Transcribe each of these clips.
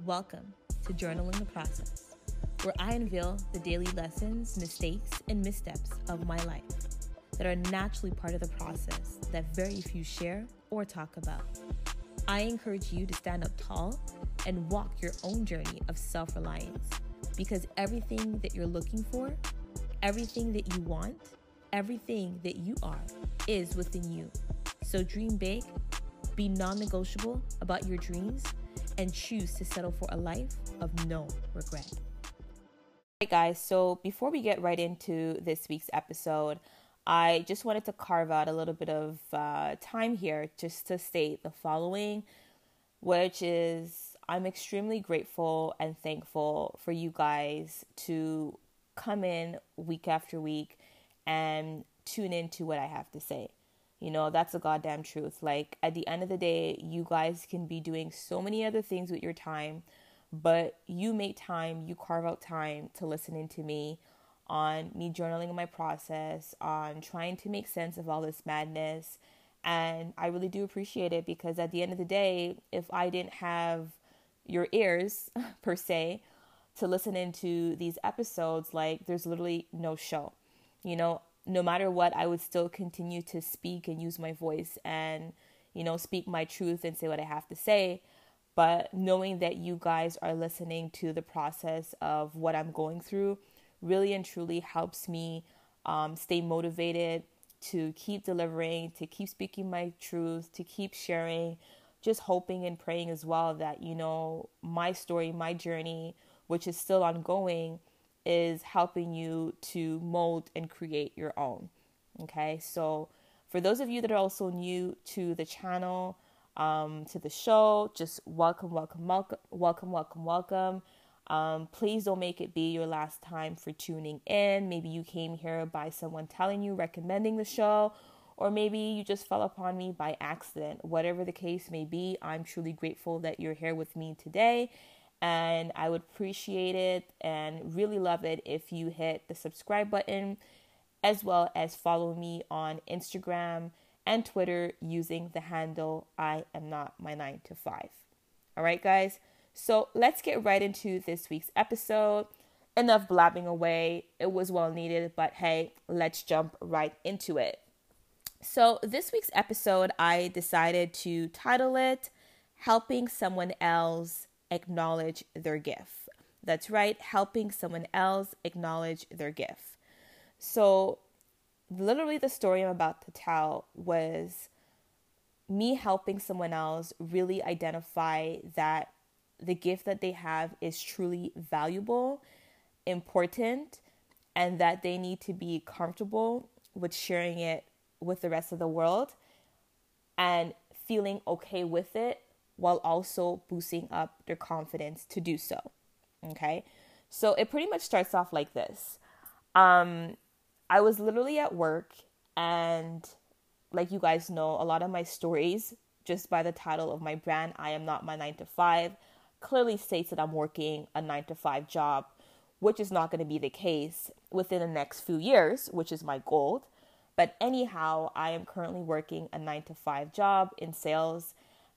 Welcome to Journaling the Process, where I unveil the daily lessons, mistakes, and missteps of my life that are naturally part of the process that very few share or talk about. I encourage you to stand up tall and walk your own journey of self-reliance, because everything that you're looking for, everything that you want, everything that you are is within you. So dream big, be non-negotiable about your dreams, and choose to settle for a life of no regret. Hey guys, so before we get right into this week's episode, I just wanted to carve out a little bit of time here just to state the following, which is I'm extremely grateful and thankful for you guys to come in week after week and tune into what I have to say. You know, that's the goddamn truth. Like, at the end of the day, you guys can be doing so many other things with your time, but you make time, you carve out time to listening to me on me journaling my process, on trying to make sense of all this madness. And I really do appreciate it, because at the end of the day, if I didn't have your ears, per se, to listen into these episodes, like, there's literally no show. You know, no matter what, I would still continue to speak and use my voice and, you know, speak my truth and say what I have to say. But knowing that you guys are listening to the process of what I'm going through really and truly helps me stay motivated to keep delivering, to keep speaking my truth, to keep sharing, just hoping and praying as well that, you know, my story, my journey, which is still ongoing, is helping you to mold and create your own. Okay, so for those of you that are also new to the channel, to the show, just welcome. Please don't make it be your last time for tuning in. Maybe you came here by someone telling you, recommending the show, or maybe you just fell upon me by accident. Whatever the case may be, I'm truly grateful that you're here with me today. And I would appreciate it and really love it if you hit the subscribe button, as well as follow me on Instagram and Twitter using the handle I am not my 9 to 5. All right, guys. So let's get right into this week's episode. Enough blabbing away. It was well needed, but hey, let's jump right into it. So this week's episode, I decided to title it Helping Someone Else Acknowledge Their Gift. That's right, helping someone else acknowledge their gift. So literally the story I'm about to tell was me helping someone else really identify that the gift that they have is truly valuable, important, and that they need to be comfortable with sharing it with the rest of the world and feeling okay with it, while also boosting up their confidence to do so. Okay, so it pretty much starts off like this. I was literally at work, and like you guys know, a lot of my stories, just by the title of my brand, I am not my 9 to 5, clearly states that I'm working a 9 to 5 job, which is not going to be the case within the next few years, which is my goal. But anyhow, I am currently working a 9 to 5 job in sales.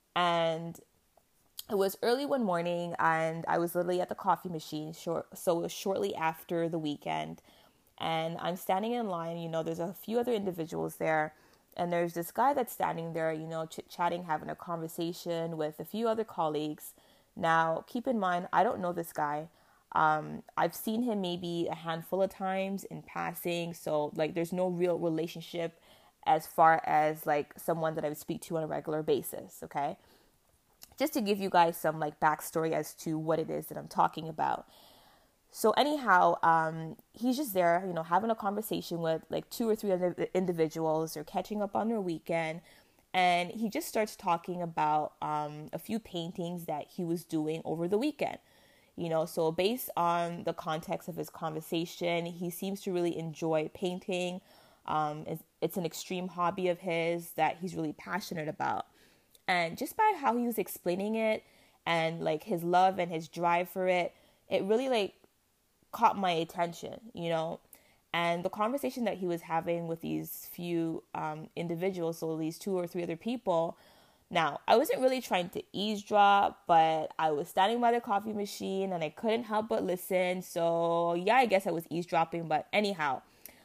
And it was early one morning, and I was literally at the coffee machine. So it was shortly after the weekend, and I'm standing in line. You know, there's a few other individuals there, and there's this guy that's standing there, you know, chit-chatting, having a conversation with a few other colleagues. Now, keep in mind, I don't know this guy. I've seen him maybe a handful of times in passing. So, like, there's no real relationship as far as, like, someone that I would speak to on a regular basis, okay? Just to give you guys some, like, backstory as to what it is that I'm talking about. So, anyhow, he's just there, you know, having a conversation with, like, 2 or 3 other individuals. They're catching up on their weekend. And he just starts talking about a few paintings that he was doing over the weekend. You know, so based on the context of his conversation, he seems to really enjoy painting. It's an extreme hobby of his that he's really passionate about. And just by how he was explaining it and, like, his love and his drive for it, it really, like, caught my attention, you know. And the conversation that he was having with these few individuals, so these 2 or 3 other people, Now, I wasn't really trying to eavesdrop, but I was standing by the coffee machine and I couldn't help but listen. So, yeah, I guess I was eavesdropping. But anyhow,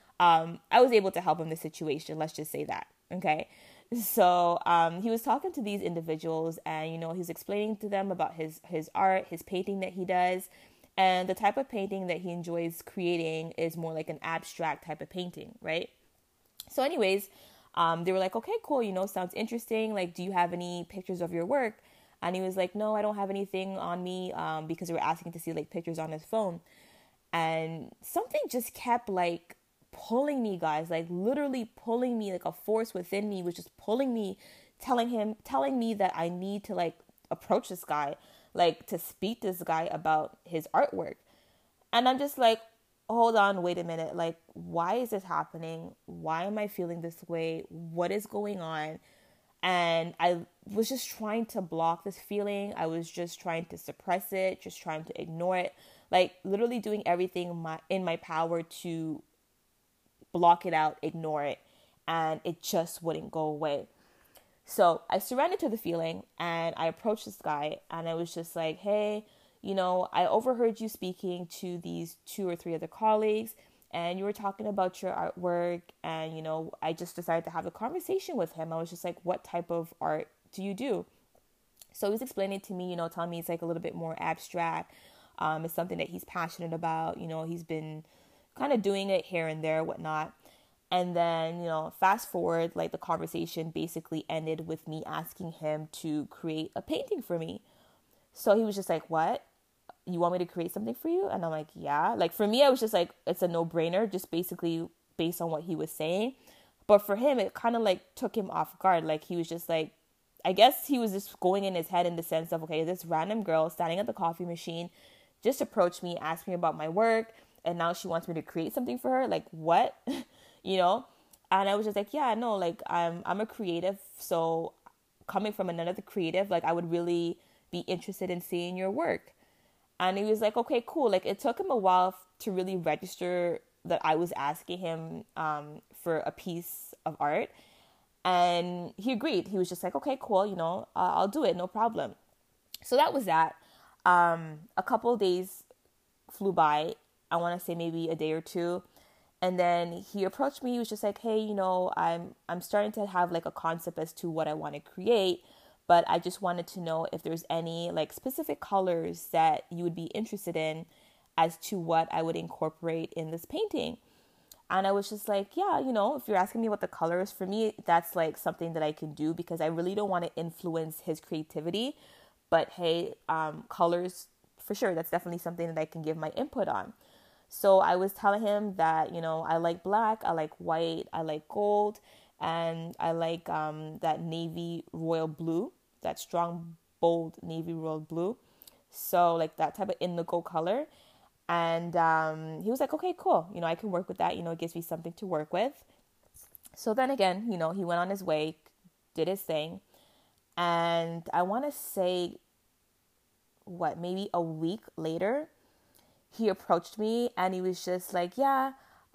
I was able to help him in the situation. Let's just say that. Okay. So he was talking to these individuals and, he was explaining to them about his art, his painting that he does. And the type of painting that he enjoys creating is more like an abstract type of painting, right? So anyways, they were like, okay, cool, sounds interesting. Like, do you have any pictures of your work? And he was like, no, I don't have anything on me, because they were asking to see like pictures on his phone. And something just kept like pulling me, guys, like literally pulling me, like a force within me was just pulling me, telling me that I need to like approach this guy, like to speak to this guy about his artwork. And I'm just like, hold on, wait a minute. Like, why is this happening? Why am I feeling this way? What is going on? And I was just trying to block this feeling. I was just trying to suppress it, just trying to ignore it, like literally doing everything in my power to block it out, ignore it, and it just wouldn't go away. So I surrendered to the feeling and I approached this guy and I was just like, hey, I overheard you speaking to these 2 or 3 other colleagues and you were talking about your artwork and, I just decided to have a conversation with him. I was just like, what type of art do you do? So he was explaining to me, telling me it's like a little bit more abstract. It's something that he's passionate about. He's been kind of doing it here and there, whatnot. And then, fast forward, like the conversation basically ended with me asking him to create a painting for me. So he was just like, what? You want me to create something for you? And I'm like, yeah. Like for me, I was just like, it's a no-brainer, just basically based on what he was saying. But for him, it kind of like took him off guard. Like he was just like, I guess he was just going in his head in the sense of, okay, this random girl standing at the coffee machine just approached me, asked me about my work, and now she wants me to create something for her. Like what? And I was just like, yeah, no, like I'm a creative. So coming from another creative, like I would really be interested in seeing your work. And he was like, okay, cool. Like it took him a while to really register that I was asking him for a piece of art. And he agreed. He was just like, okay, cool. I'll do it. No problem. So that was that. A couple of days flew by. I want to say maybe a day or two. And then he approached me. He was just like, hey, I'm starting to have like a concept as to what I want to create, but I just wanted to know if there's any like specific colors that you would be interested in as to what I would incorporate in this painting. And I was just like, yeah, if you're asking me what the color is, for me, that's like something that I can do because I really don't want to influence his creativity. But hey, colors, for sure, that's definitely something that I can give my input on. So I was telling him that, I like black, I like white, I like gold, and I like that navy royal blue, that strong, bold navy royal blue. So like that type of indigo color. And he was like, okay, cool. I can work with that. It gives me something to work with. So then again, he went on his way, did his thing. And I want to say, maybe a week later, he approached me and he was just like, yeah,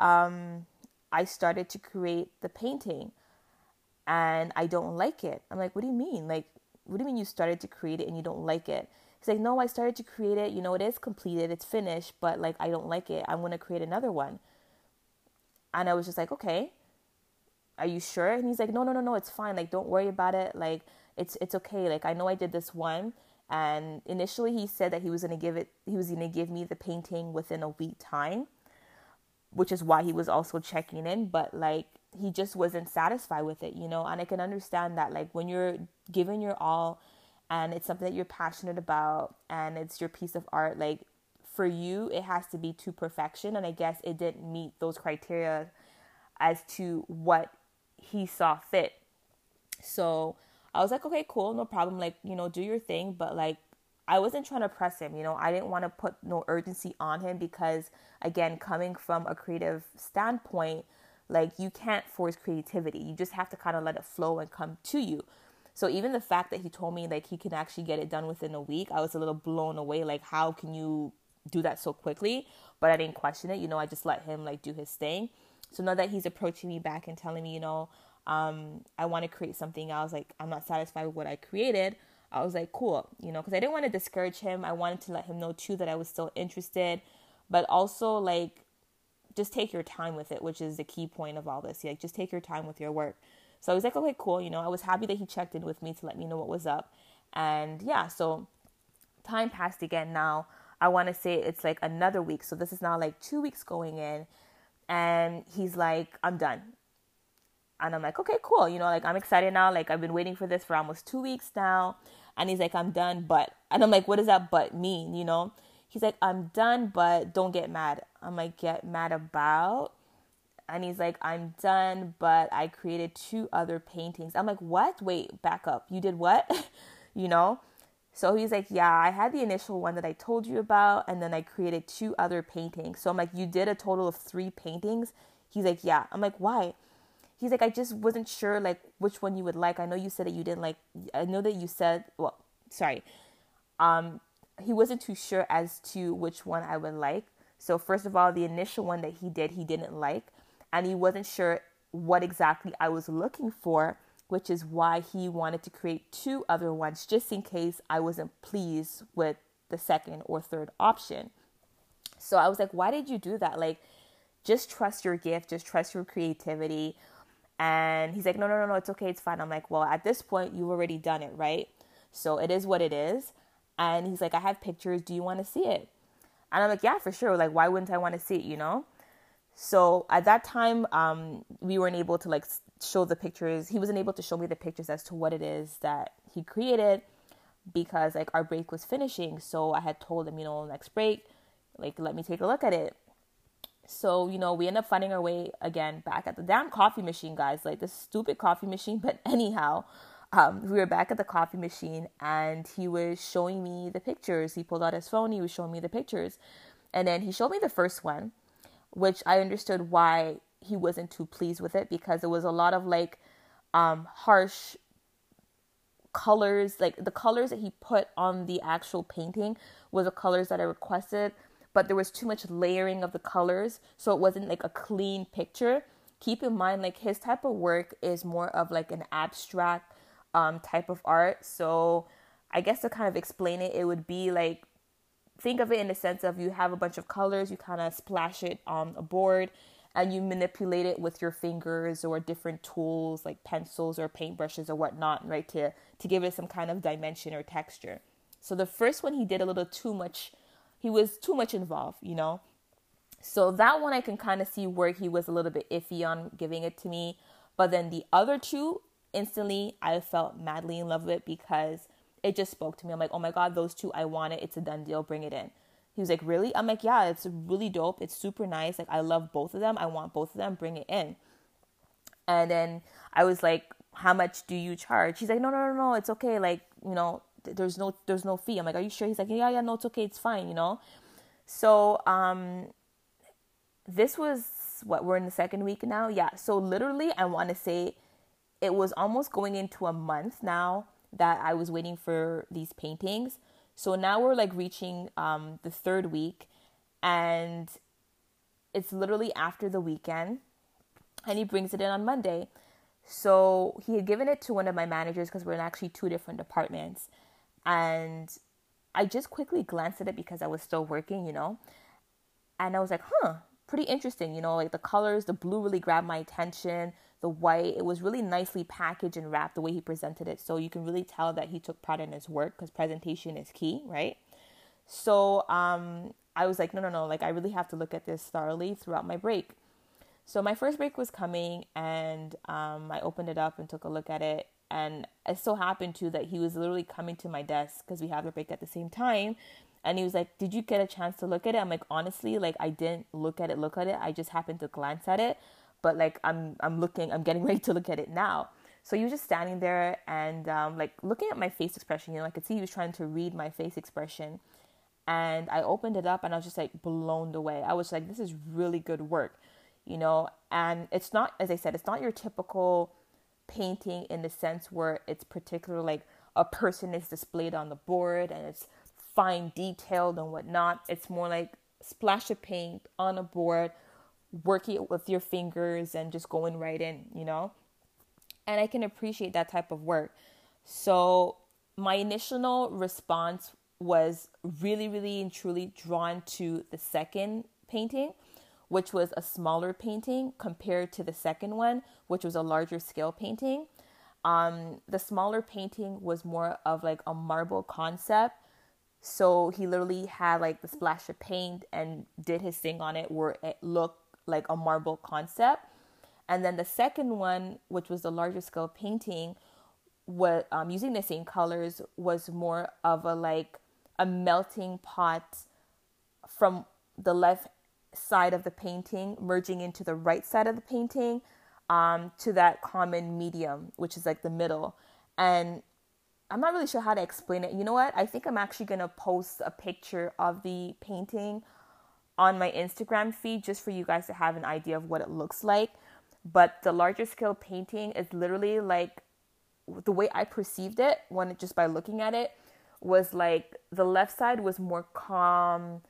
I started to create the painting and I don't like it. I'm like, what do you mean? Like, what do you mean you started to create it and you don't like it? He's like, no, I started to create it. It is completed. It's finished, but like, I don't like it. I'm going to create another one. And I was just like, okay, are you sure? And he's like, no, it's fine. Like, don't worry about it. Like, it's okay. Like, I know I did this one. And initially he said that he was going to give me the painting within a week time, which is why he was also checking in. But like, he just wasn't satisfied with it, and I can understand that, like, when you're giving your all and it's something that you're passionate about and it's your piece of art, like for you, it has to be to perfection. And I guess it didn't meet those criteria as to what he saw fit. So I was like, okay, cool, no problem. Like, do your thing. But like, I wasn't trying to press him, I didn't want to put no urgency on him because, again, coming from a creative standpoint, like you can't force creativity. You just have to kind of let it flow and come to you. So even the fact that he told me like he can actually get it done within a week, I was a little blown away. Like, how can you do that so quickly? But I didn't question it. I just let him like do his thing. So now that he's approaching me back and telling me, I want to create something else. Like, I'm not satisfied with what I created. I was like, cool, because I didn't want to discourage him. I wanted to let him know too that I was still interested, but also like, just take your time with it, which is the key point of all this. Like, just take your time with your work. So I was like, okay, cool. I was happy that he checked in with me to let me know what was up. And yeah, so time passed again. Now I want to say it's like another week. So this is now like 2 weeks going in, and he's like, I'm done. And I'm like, okay, cool. Like, I'm excited now. Like, I've been waiting for this for almost 2 weeks now. And he's like, I'm done, but. And I'm like, what does that but mean, He's like, I'm done, but don't get mad. I'm like, get mad about? And he's like, I'm done, but I created 2 other paintings. I'm like, what? Wait, back up. You did what? So he's like, yeah, I had the initial one that I told you about, and then I created 2 other paintings. So I'm like, you did a total of 3 paintings? He's like, yeah. I'm like, why? He's like, I just wasn't sure, like, which one you would like. I know you said that you didn't like, I know that you said, well, sorry. He wasn't too sure as to which one I would like. So first of all, the initial one that he didn't like. And he wasn't sure what exactly I was looking for, which is why he wanted to create 2 other ones, just in case I wasn't pleased with the second or third option. So I was like, why did you do that? Like, just trust your gift, just trust your creativity. And he's like, no, it's okay, it's fine. I'm like, well, at this point, you've already done it, right? So it is what it is. And he's like, I have pictures. Do you want to see it? And I'm like, yeah, for sure. Like, why wouldn't I want to see it, So at that time, we weren't able to like show the pictures. He wasn't able to show me the pictures as to what it is that he created, because like our break was finishing. So I had told him, next break, like, let me take a look at it. So, we end up finding our way again back at the damn coffee machine, guys, like this stupid coffee machine. But anyhow, we were back at the coffee machine, and he was showing me the pictures. He pulled out his phone. He was showing me the pictures. And then he showed me the first one, which I understood why he wasn't too pleased with it, because it was a lot of like harsh colors. Like, the colors that he put on the actual painting was the colors that I requested, but there was too much layering of the colors, so it wasn't like a clean picture. Keep in mind, like, his type of work is more of like an abstract type of art. So I guess to kind of explain it, it would be like, think of it in the sense of, you have a bunch of colors, you kind of splash it on a board, and you manipulate it with your fingers or different tools like pencils or paintbrushes or whatnot, right, to give it some kind of dimension or texture. So the first one, he did a little too much. He was too much involved, So that one I can kind of see where he was a little bit iffy on giving it to me. But then the other 2, instantly, I felt madly in love with it, because it just spoke to me. I'm like, oh my God, those 2, I want it. It's a done deal. Bring it in. He was like, really? I'm like, yeah, it's really dope. It's super nice. Like, I love both of them. I want both of them. Bring it in. And then I was like, how much do you charge? He's like, no. It's okay. Like, there's no fee. I'm like, are you sure? He's like, yeah, no, it's okay. It's fine, So, this was we're in the second week now. Yeah. So literally, I want to say it was almost going into a month now that I was waiting for these paintings. So now we're like reaching the 3rd week, and it's literally after the weekend, and he brings it in on Monday. So he had given it to one of my managers, because we're in actually 2 different departments. And I just quickly glanced at it because I was still working, and I was like, pretty interesting, like the colors, the blue really grabbed my attention. The white, it was really nicely packaged and wrapped the way he presented it. So you can really tell that he took pride in his work, because presentation is key, right? So I was like, no, like, I really have to look at this thoroughly throughout my break. So my first break was coming, and I opened it up and took a look at it. And it so happened too that he was literally coming to my desk, because we have the break at the same time. And he was like, did you get a chance to look at it? I'm like, honestly, like, I didn't look at it. I just happened to glance at it. But like, I'm getting ready to look at it now. So he was just standing there and like looking at my face expression. I could see he was trying to read my face expression. And I opened it up, and I was just like blown away. I was like, this is really good work, And it's not, as I said, it's not your typical painting in the sense where it's particular, like a person is displayed on the board and it's fine detailed and whatnot. It's more like splash of paint on a board, working it with your fingers and just going right in, And I can appreciate that type of work. So my initial response was really, really and truly drawn to the second painting, which was a smaller painting compared to the second one, which was a larger scale painting. The smaller painting was more of like a marble concept. So he literally had like the splash of paint and did his thing on it where it looked like a marble concept. And then the second one, which was the larger scale painting, was using the same colors, was more of a like a melting pot from the left side of the painting merging into the right side of the painting, to that common medium, which is like the middle. And I'm not really sure how to explain it. You know what? I think I'm actually going to post a picture of the painting on my Instagram feed just for you guys to have an idea of what it looks like. But the larger scale painting is literally like, the way I perceived it when just by looking at it was like the left side was more calm,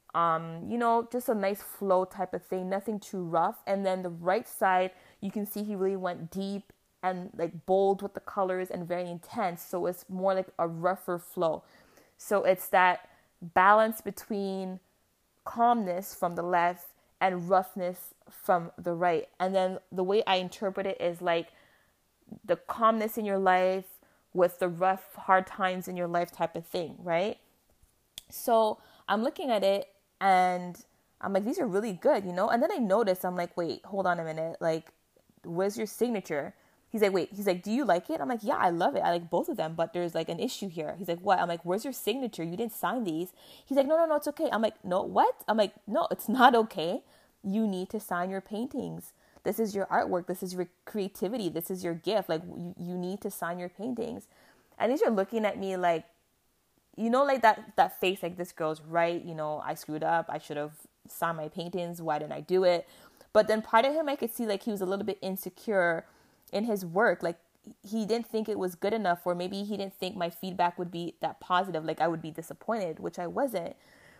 just a nice flow type of thing, nothing too rough. And then the right side, you can see he really went deep and like bold with the colors and very intense. So it's more like a rougher flow. So it's that balance between calmness from the left and roughness from the right. And then the way I interpret it is like the calmness in your life with the rough, hard times in your life type of thing, right? So I'm looking at it and I'm like, these are really good, And then I noticed, I'm like, wait, hold on a minute. Like, where's your signature? He's like, wait, do you like it? I'm like, yeah, I love it. I like both of them, but there's like an issue here. He's like, what? I'm like, where's your signature? You didn't sign these. He's like, no, it's okay. I'm like, no, what? I'm like, no, it's not okay. You need to sign your paintings. This is your artwork. This is your creativity. This is your gift. Like, you need to sign your paintings. And these are looking at me like, like that face, like, this girl's right. I screwed up. I should have signed my paintings. Why didn't I do it? But then part of him, I could see like he was a little bit insecure in his work. Like, he didn't think it was good enough, or maybe he didn't think my feedback would be that positive. Like, I would be disappointed, which I wasn't,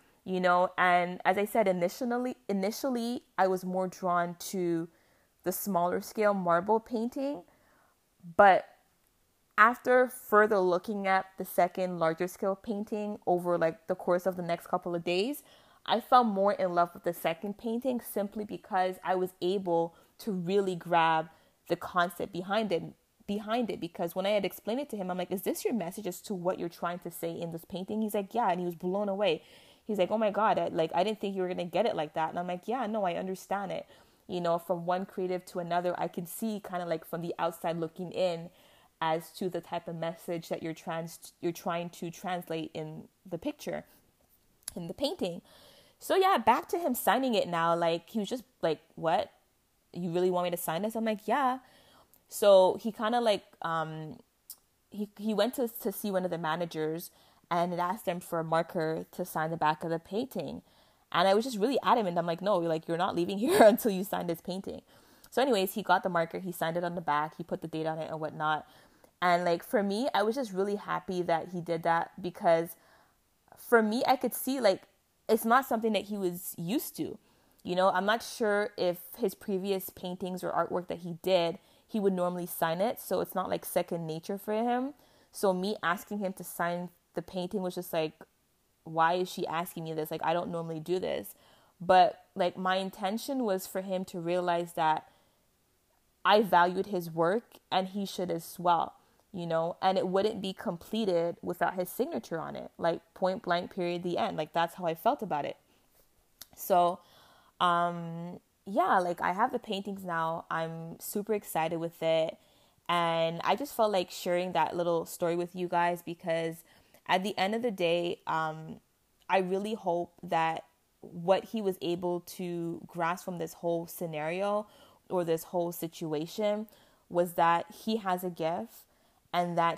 and as I said, initially I was more drawn to the smaller scale marble painting, but after further looking at the second larger scale painting over like the course of the next couple of days, I fell more in love with the second painting simply because I was able to really grab the concept behind it. Because when I had explained it to him, I'm like, is this your message as to what you're trying to say in this painting? He's like, yeah. And he was blown away. He's like, oh my God, I didn't think you were going to get it like that. And I'm like, yeah, no, I understand it. From one creative to another, I can see kind of like from the outside looking in as to the type of message that you're trying to translate in the picture, in the painting. So yeah, back to him signing it now. Like, he was just like, what? You really want me to sign this? I'm like, yeah. So he kind of like, he went to see one of the managers and it asked them for a marker to sign the back of the painting. And I was just really adamant. I'm like, no, like, you're not leaving here until you sign this painting. So anyways, he got the marker, he signed it on the back, he put the date on it and whatnot. And like, for me, I was just really happy that he did that, because for me, I could see like, it's not something that he was used to. I'm not sure if his previous paintings or artwork that he did, he would normally sign it. So it's not like second nature for him. So me asking him to sign the painting was just like, why is she asking me this? Like, I don't normally do this. But like, my intention was for him to realize that I valued his work and he should as well, and it wouldn't be completed without his signature on it. Like, point blank, period, the end. Like, that's how I felt about it. So, yeah, like, I have the paintings now. I'm super excited with it. And I just felt like sharing that little story with you guys, because at the end of the day, I really hope that what he was able to grasp from this whole scenario or this whole situation was that he has a gift, and that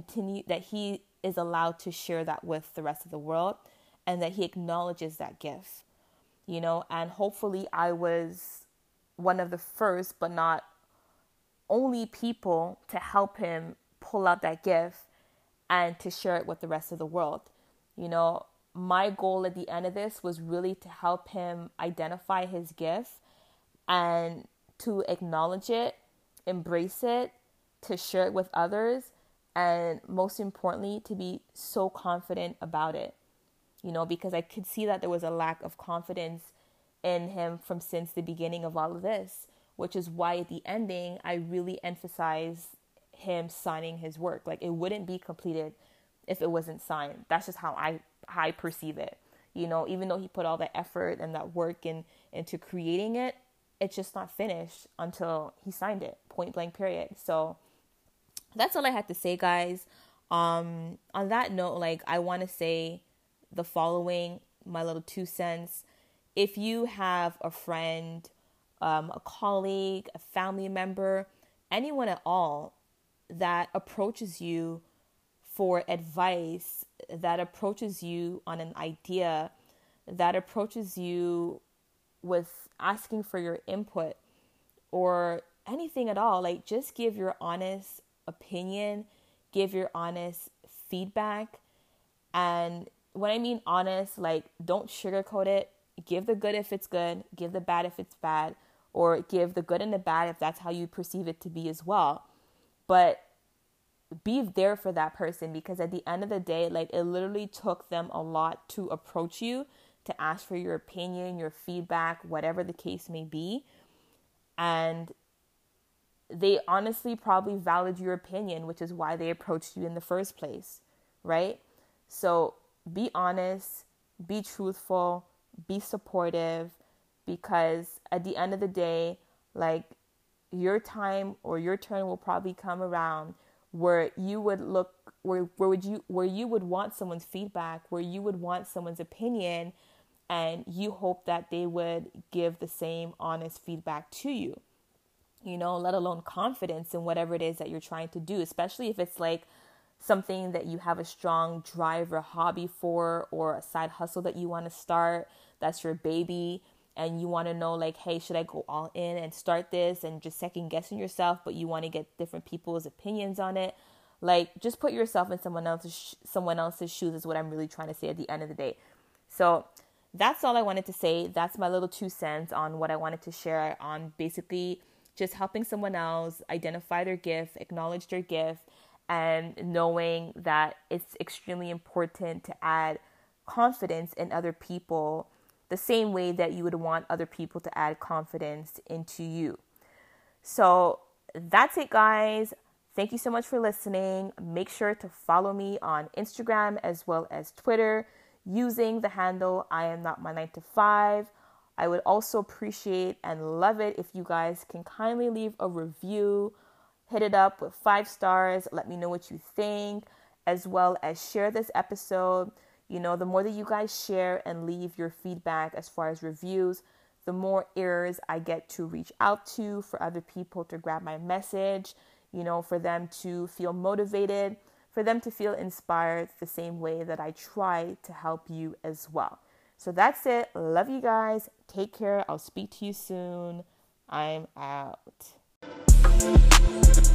he is allowed to share that with the rest of the world, and that he acknowledges that gift, and hopefully I was one of the first, but not only people to help him pull out that gift and to share it with the rest of the world. My goal at the end of this was really to help him identify his gift and to acknowledge it, embrace it, to share it with others, and most importantly, to be so confident about it, because I could see that there was a lack of confidence in him from since the beginning of all of this, which is why at the ending, I really emphasize him signing his work. Like, it wouldn't be completed if it wasn't signed. That's just how I perceive it. Even though he put all the effort and that work into creating it, it's just not finished until he signed it, point blank, period. So that's all I had to say, guys. On that note, like, I want to say the following, my little 2 cents. If you have a friend, a colleague, a family member, anyone at all that approaches you for advice, that approaches you on an idea, that approaches you with asking for your input or anything at all, like, just give your honest opinion, give your honest feedback. And when I mean honest, like, don't sugarcoat it. Give the good if it's good, give the bad if it's bad, or give the good and the bad if that's how you perceive it to be as well. But be there for that person, because at the end of the day, like, it literally took them a lot to approach you, to ask for your opinion, your feedback, whatever the case may be. And they honestly probably valued your opinion, which is why they approached you in the first place, right? So be honest, be truthful, be supportive, because at the end of the day, like, your time or your turn will probably come around where you would look, where you would want someone's feedback, where you would want someone's opinion, and you hope that they would give the same honest feedback to you, let alone confidence in whatever it is that you're trying to do, especially if it's like something that you have a strong drive or hobby for, or a side hustle that you want to start, that's your baby, and you want to know, like, hey, should I go all in and start this, and just second guessing yourself, but you want to get different people's opinions on it. Like, just put yourself in someone else's shoes is what I'm really trying to say at the end of the day. So that's all I wanted to say. That's my little 2 cents on what I wanted to share on basically just helping someone else identify their gift, acknowledge their gift, and knowing that it's extremely important to add confidence in other people the same way that you would want other people to add confidence into you. So that's it, guys. Thank you so much for listening. Make sure to follow me on Instagram as well as Twitter using the handle I am not my 9 to 5. I would also appreciate and love it if you guys can kindly leave a review, hit it up with 5 stars, let me know what you think, as well as share this episode. The more that you guys share and leave your feedback as far as reviews, the more ears I get to reach out to for other people to grab my message, for them to feel motivated, for them to feel inspired the same way that I try to help you as well. So that's it. Love you guys. Take care. I'll speak to you soon. I'm out.